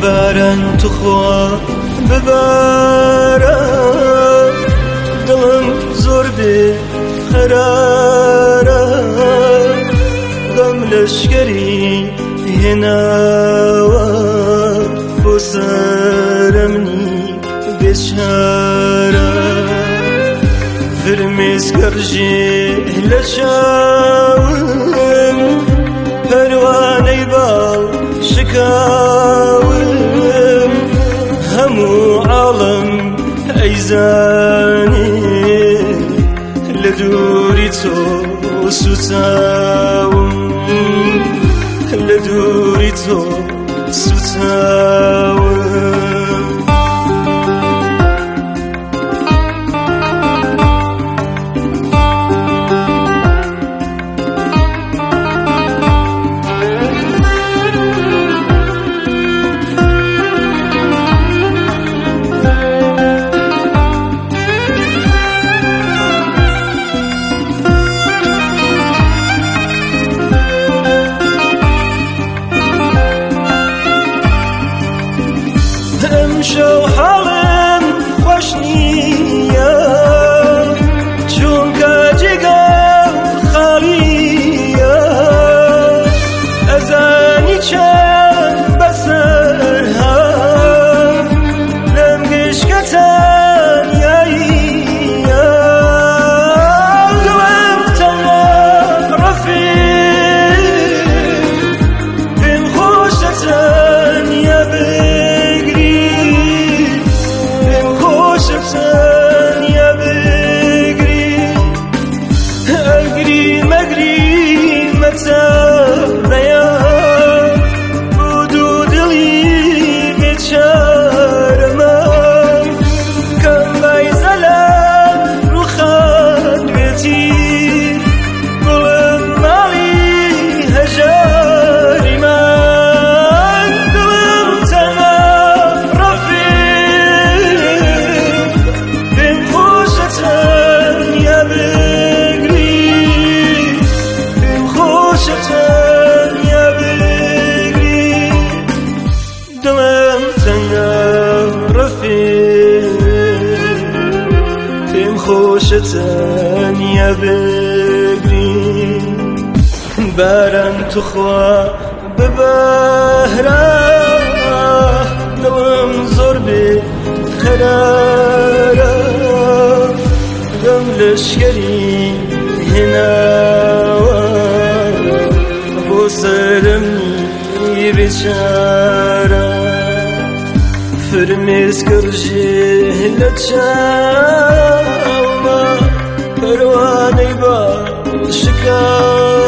باران تخوا ببارە دڵم زۆر بێ قەرارە غەم لەشکەری هێناوە بۆ سەرەمنی بێچارە فرمێسکەڕژێ لە چاوم پەروانەی باڵ شکاوم هەموو عاڵم ئەیزانێ لە دووری تۆ سوتاوم لە دووری تۆ سوتاوم شەو حاڵم خۆش نییە چونکە جێگەم خاڵیە ئەزانی چەند بەسەر هات لەم گشکە تەنیاییە دڵم تەنیا ڕەفیق پێم خۆشە تەنیا تەنیا بگری ئەگری مەگری مەتەبەیە بۆ دوو دڵی بێچارەمە کەم بایزە لە ڕووخان بێتی گوڵم ماڵی هەژاری من دڵم تەنیا تەنیا بگری پێم خۆشە تەنیا بگری دڵم تەنیا ڕەفیق پێم خۆشە تەنیا بگری باران توخوا ببارە دڵم زۆر بێ قەرارە غەم لەشکەری هێناوە بۆ سەرەمنی بێچارە فرمێسکەڕژێ لە چاومە پەروانەی باڵ شکاوە